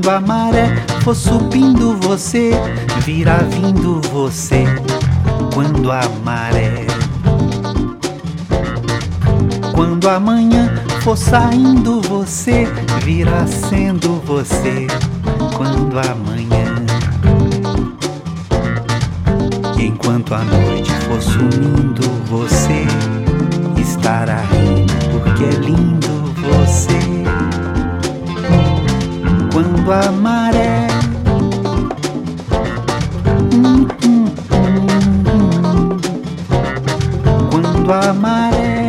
Quando a maré for subindo você, virá vindo você. Quando a maré, quando amanhã for saindo você, virá sendo você. Quando amanhã, enquanto a noite for sumindo você, estará rindo porque é lindo você. Quando a maré, quando a maré,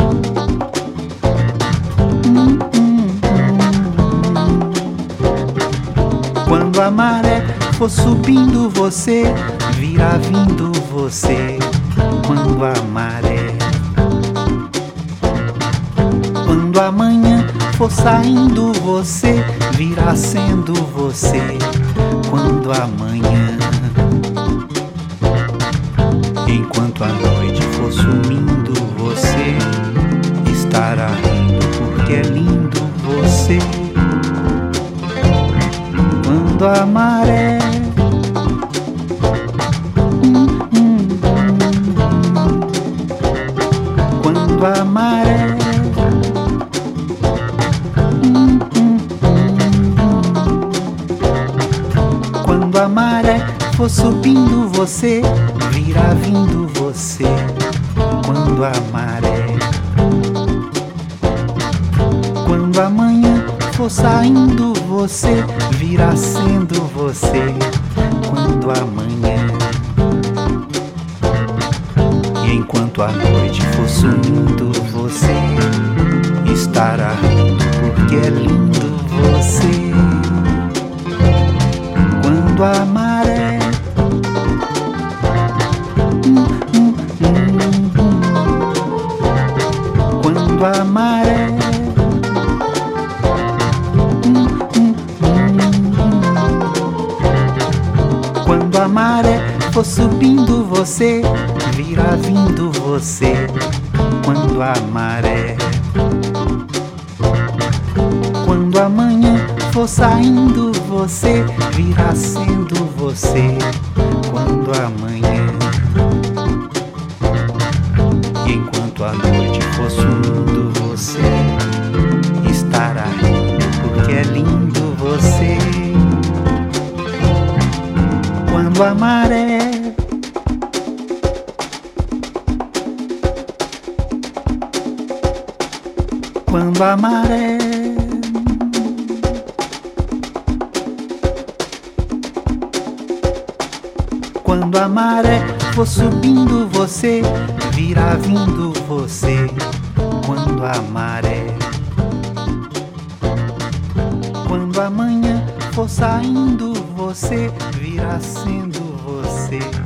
quando a maré for subindo você, virá vindo você. Quando a maré, quando amanhã for saindo você, virá sendo você. Quando amanhã, enquanto a noite for sumindo você, estará rindo porque é lindo você. Quando a maré, quando a maré, quando a maré for subindo você, virá vindo você. Quando a maré, quando amanhã for saindo você, virá sendo você. Quando amanhã, e enquanto a noite for sumindo você, estará rindo porque é lindo você. Quando a maré, quando a maré, quando a maré for subindo você, virá vindo você. Quando a maré, quando amanhã for saindo você, virá sendo você. Quando amanhã, e enquanto a noite for sumindo você, estará rindo porque é lindo você. Quando a maré, quando a maré, quando a maré for subindo você, virá vindo você. Quando a maré, quando amanhã for saindo você, virá sendo você.